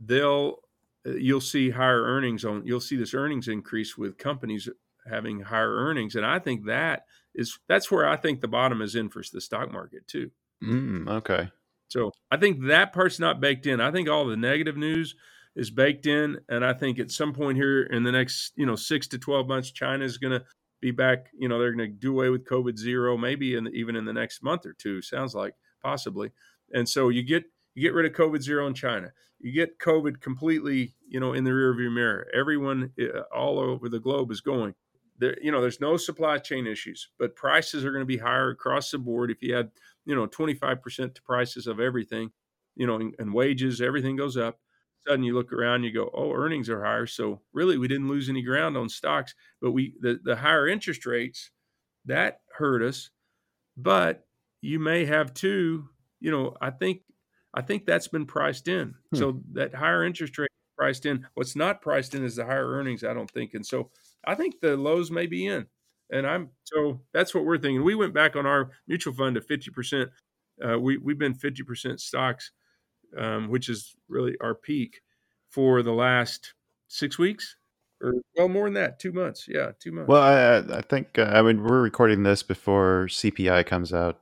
you'll see higher earnings you'll see this earnings increase with companies having higher earnings. And I think that's where I think the bottom is in for the stock market too.
Okay.
So I think that part's not baked in. I think all the negative news is baked in. And I think at some point here in the next, 6 to 12 months, China is going to be back. They're going to do away with COVID-0, maybe even in the next month or two, sounds like possibly. And so you get rid of COVID-0 in China. You get COVID completely, in the rearview mirror. Everyone all over the globe is going. There's no supply chain issues, but prices are going to be higher across the board. If you had, 25% to prices of everything, and wages, everything goes up. Suddenly you look around, you go, oh, earnings are higher. So really, we didn't lose any ground on stocks, but the higher interest rates that hurt us. But you may have too. I think that's been priced in. So that higher interest rate priced in. What's not priced in is the higher earnings, I don't think. And so I think the lows may be in. And so that's what we're thinking. We went back on our mutual fund to 50%. We've been 50% stocks, which is really our peak for the last 6 weeks. or well, more than that, 2 months. Yeah, 2 months.
Well, I think I mean we're recording this before CPI comes out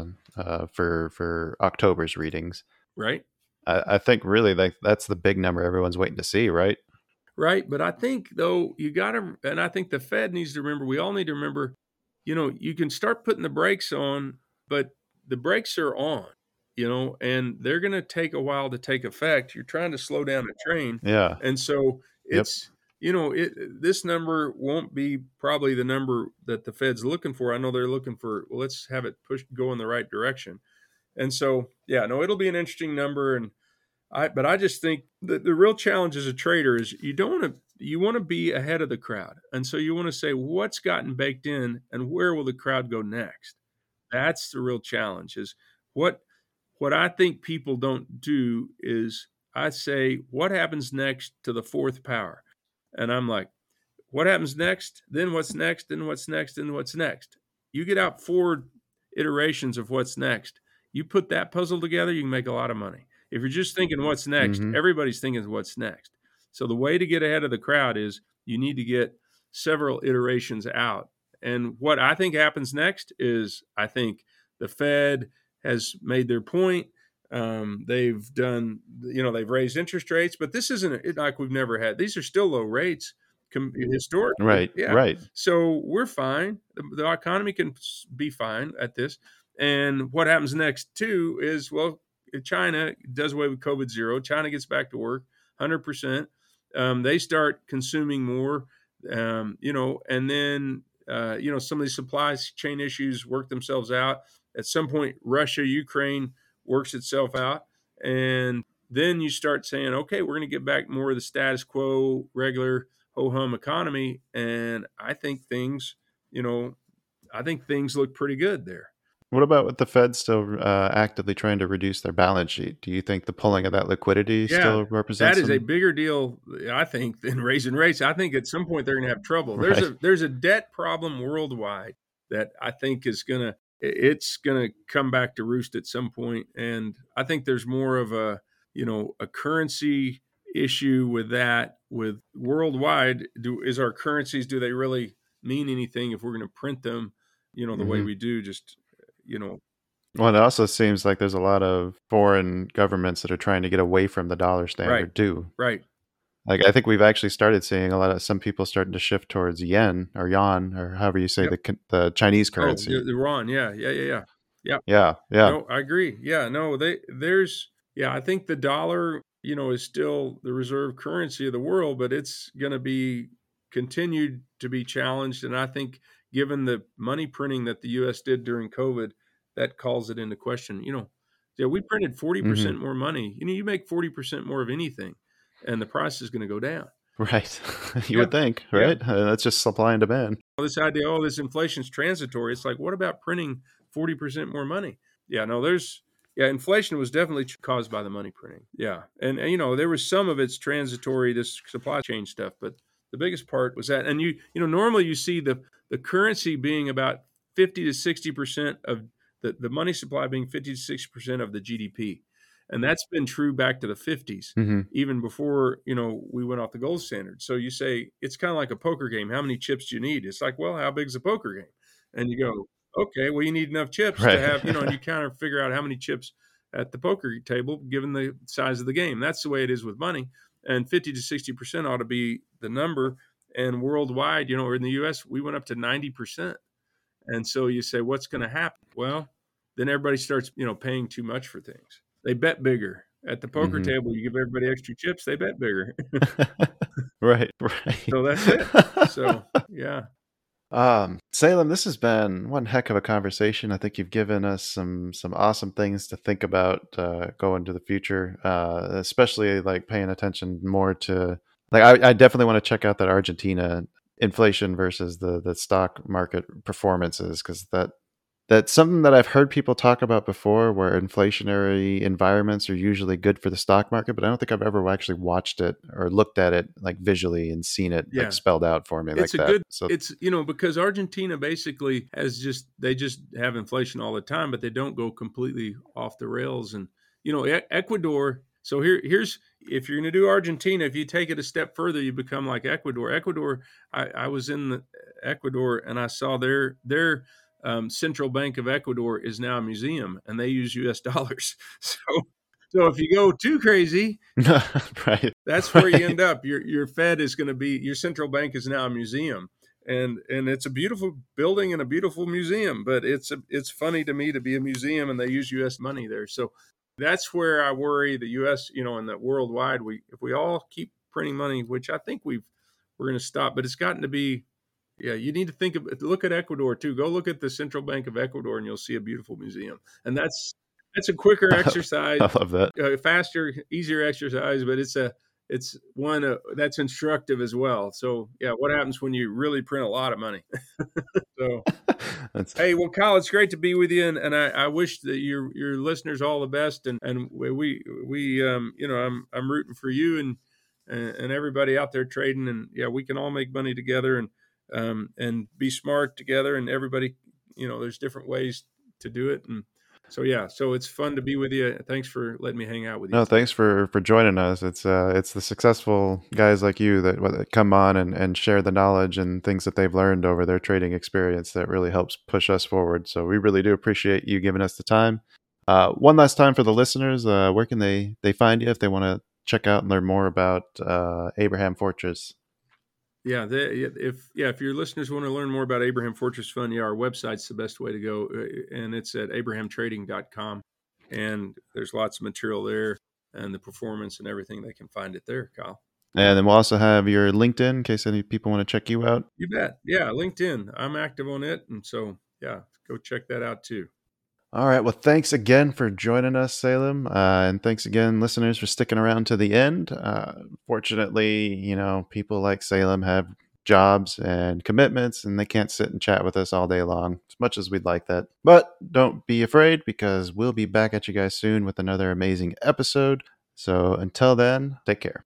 for October's readings.
Right?
I think really like that's the big number everyone's waiting to see, right?
Right. But I think, though, you got to, and I think the Fed needs to remember, we all need to remember, you can start putting the brakes on, but the brakes are on, and they're going to take a while to take effect. You're trying to slow down the train.
Yeah.
And so
Yep.
it's, this number won't be probably the number that the Fed's looking for. I know they're looking for, well, let's have it go in the right direction. And so, yeah, no, it'll be an interesting number. But I just think that the real challenge as a trader is you want to be ahead of the crowd. And so you want to say what's gotten baked in and where will the crowd go next? That's the real challenge is what I think people don't do is I say, what happens next to the fourth power? And I'm like, what happens next? Then what's next? Then what's next? Then what's next? You get out 4 iterations of what's next. You put that puzzle together, you can make a lot of money. If you're just thinking what's next, everybody's thinking what's next. So the way to get ahead of the crowd is you need to get several iterations out. And what I think happens next is I think the Fed has made their point. They've done, they've raised interest rates, but this isn't like we've never had. These are still low rates historically.
Right.
Yeah.
Right.
So we're fine. The economy can be fine at this. And what happens next too is, well, China does away with COVID zero. China gets back to work 100%. They start consuming more, and then, some of these supply chain issues work themselves out. At some point, Russia, Ukraine works itself out. And then you start saying, okay, we're going to get back more of the status quo, regular ho-hum economy. And I think things look pretty good there.
What about with the Fed still actively trying to reduce their balance sheet? Do you think the pulling of that liquidity still represents
that is a bigger deal, I think, than raising rates? I think at some point they're going to have trouble. There's a debt problem worldwide that I think it's going to come back to roost at some point. And I think there's more of a currency issue with that. With worldwide, is our currencies, do they really mean anything if we're going to print them, the way we do? Just
Well, it also seems like there's a lot of foreign governments that are trying to get away from the dollar standard too.
Right.
Like I think we've actually started seeing some people starting to shift towards yen or yuan or however you say the Chinese currency.
The yuan, yeah.
Yeah.
No, I agree. Yeah, no, I think the dollar, is still the reserve currency of the world, but it's going to be continued to be challenged. And I think given the money printing that the U.S. did during COVID, that calls it into question. We printed 40% more money. You make 40% more of anything, and the price is going to go down.
Right. You would think, right? That's just supply and demand.
This idea, this inflation's transitory. It's like, what about printing 40% more money? Yeah, no, inflation was definitely caused by the money printing. Yeah. And there was some of it's transitory, this supply chain stuff, but the biggest part was that. And normally you see the currency being about 50 to 60% of the money supply being 50 to 60% of the GDP. And that's been true back to the 50s, even before, we went off the gold standard. So you say, it's kind of like a poker game. How many chips do you need? It's like, well, how big is a poker game? And you go, okay, well, you need enough chips to have, and you kind of figure out how many chips at the poker table, given the size of the game. That's the way it is with money. And 50 to 60% ought to be the number. And worldwide, or in the U.S., we went up to 90%. And so you say, what's going to happen? Well, then everybody starts, paying too much for things. They bet bigger. At the poker table, you give everybody extra chips, they bet bigger.
Right.
So that's it. So, yeah.
Salem, this has been one heck of a conversation. I think you've given us some awesome things to think about going to the future, especially like paying attention more to I definitely want to check out that Argentina inflation versus the stock market performances, because that's something that I've heard people talk about before, where inflationary environments are usually good for the stock market, but I don't think I've ever actually watched it or looked at it like visually and seen it like spelled out for me
it's
like that.
It's because Argentina basically they just have inflation all the time, but they don't go completely off the rails. And Ecuador. So here's if you're going to do Argentina, if you take it a step further, you become like Ecuador. I was in Ecuador and I saw their Central Bank of Ecuador is now a museum, and they use U.S. dollars. So if you go too crazy,
right,
that's where you end up. Your Fed is going to be, your central bank is now a museum, and it's a beautiful building and a beautiful museum. But it's funny to me to be a museum and they use U.S. money there. So that's where I worry the U.S. And that worldwide, if we all keep printing money, which I think we're going to stop, but it's gotten to be. Yeah, you need to look at Ecuador too. Go look at the Central Bank of Ecuador, and you'll see a beautiful museum. And that's a quicker exercise,
I love that.
Faster, easier exercise, but it's one that's instructive as well. So yeah, what happens when you really print a lot of money? So, hey, well, Kyle, it's great to be with you, and I wish that your listeners all the best, and we I'm rooting for you and everybody out there trading, and yeah, we can all make money together and be smart together, and everybody, there's different ways to do it, and so it's fun to be with you. Thanks for letting me hang out with you.
No, thanks for joining us. It's the successful guys like you that come on and share the knowledge and things that they've learned over their trading experience that really helps push us forward. So we really do appreciate you giving us the time. One last time for the listeners, where can they find you if they want to check out and learn more about Abraham Fortress?
Yeah, if your listeners want to learn more about Abraham Fortress Fund, our website's the best way to go, and it's at abrahamtrading.com, and there's lots of material there, and the performance and everything, they can find it there, Kyle.
And then we'll also have your LinkedIn in case any people want to check you out.
You bet. Yeah, LinkedIn. I'm active on it, and so yeah, go check that out too.
All right. Well, thanks again for joining us, Salem. And thanks again, listeners, for sticking around to the end. Fortunately, people like Salem have jobs and commitments, and they can't sit and chat with us all day long, as much as we'd like that. But don't be afraid, because we'll be back at you guys soon with another amazing episode. So until then, take care.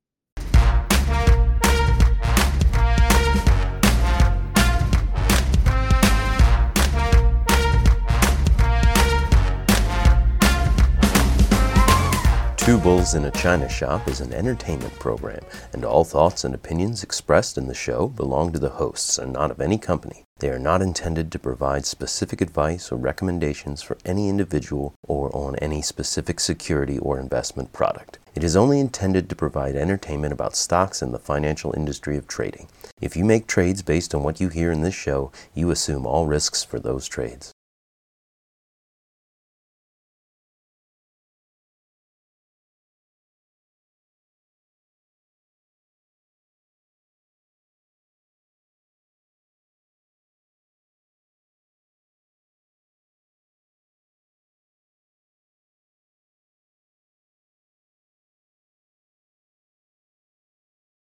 Two Bulls in a China Shop is an entertainment program, and all thoughts and opinions expressed in the show belong to the hosts and not of any company. They are not intended to provide specific advice or recommendations for any individual or on any specific security or investment product. It is only intended to provide entertainment about stocks and the financial industry of trading. If you make trades based on what you hear in this show, you assume all risks for those trades.